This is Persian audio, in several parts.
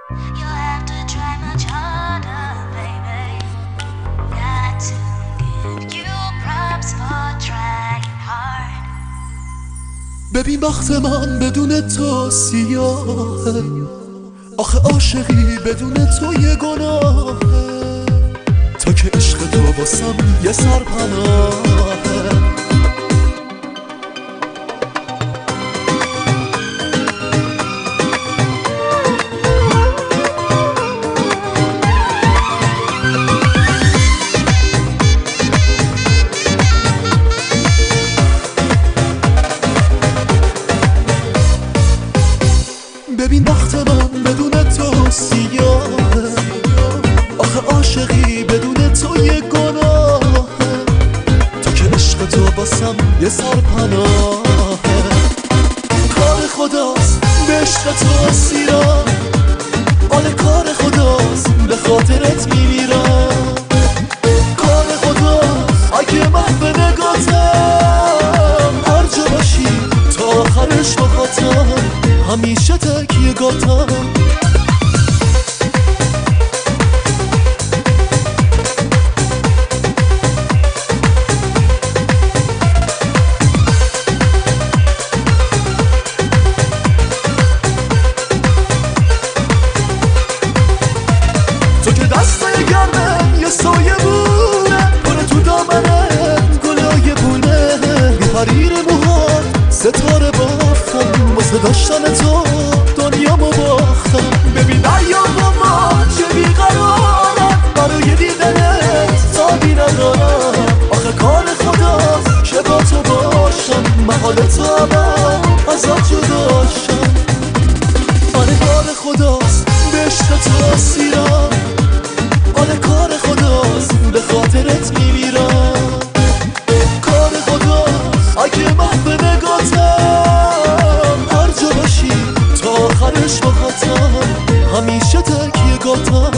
You have to try much harder, baby. Got to give you props for trying hard. ببین بخت من بدون تو سیاهه، آخه عاشقی بدون تو یه گناهه. تا که عشق تو واسم یه سرپناهه. ببین بخت من بدون تو سیاهه، آخه عاشقی بدون تو یه گناهه. تو که عشق تو باسم یه سرپناهه. کار خداست به عشق تو اسیرم، آره کار خداست به خاطرت میمیرم. کار خداست اگه من به نگاتم، هر جا باشی تا آخرش با خاطرم، همیشه تکیه گاتم. تو که دستای گرمه یه سایه بونه، پره تو دامنت گلای بونه. بی حریر موهات ستاره بافتم، واسه داشتن تو دنیامو باختم. ببین دریا با ما چه بیقرارم، برای دیدنت تابی ندارم. آخه کار خداست که با تو باشم، محال تو ابد ازت جداشم. آره کار خداست به عشق تو اسیرم، آره کار خداست به خاطرت میمیرم. کار خداست اگه من به نگاتم، هر جا باشی تا آخرش با خاطرم، همیشه تکیه گاتم.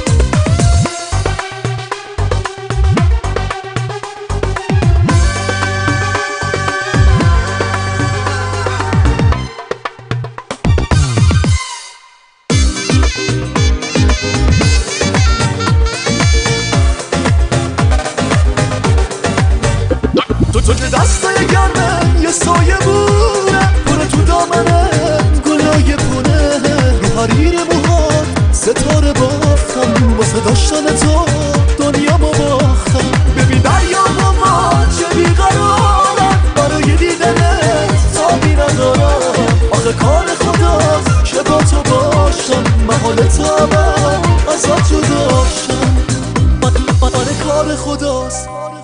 تو که دستای گرمه یه سایه بونه، پره تو دامنت گلای پونه. بی حریر موهات ستاره بافتم، واسه داشتن تو دنیامو باختم. ببین دریا با ما چه بیقرارم، برای دیدنت تابی ندارم. آخه کار خداست که با تو باشم، محال تو ابد ازت جداشم. آره کار خداست